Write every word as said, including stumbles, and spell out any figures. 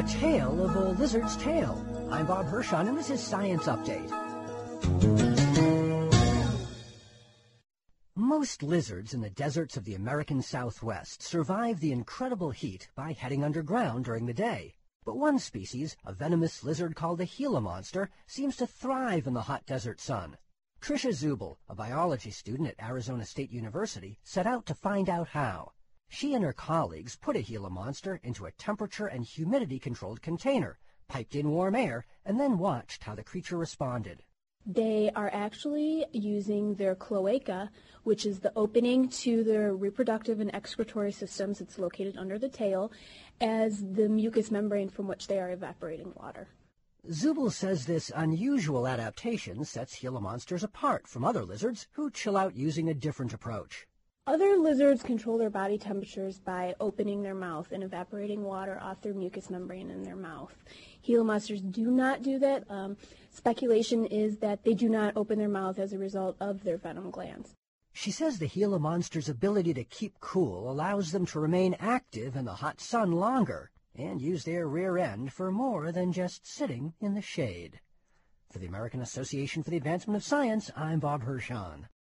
tale of a lizard's tail. I'm Bob Hirschon, and this is Science Update. Most lizards in the deserts of the American Southwest survive the incredible heat by heading underground during the day. But one species, a venomous lizard called the Gila monster, seems to thrive in the hot desert sun. Tricia Zubel, a biology student at Arizona State University, set out to find out how. She and her colleagues put a Gila monster into a temperature and humidity-controlled container, piped in warm air, and then watched how the creature responded. They are actually using their cloaca, which is the opening to their reproductive and excretory systems. It's located under the tail, as the mucous membrane from which they are evaporating water. Zubel says this unusual adaptation sets Gila monsters apart from other lizards who chill out using a different approach. Other lizards control their body temperatures by opening their mouth and evaporating water off their mucous membrane in their mouth. Gila monsters do not do that. Um, speculation is that they do not open their mouth as a result of their venom glands. She says the Gila monster's ability to keep cool allows them to remain active in the hot sun longer and use their rear end for more than just sitting in the shade. For the American Association for the Advancement of Science, I'm Bob Hirschon.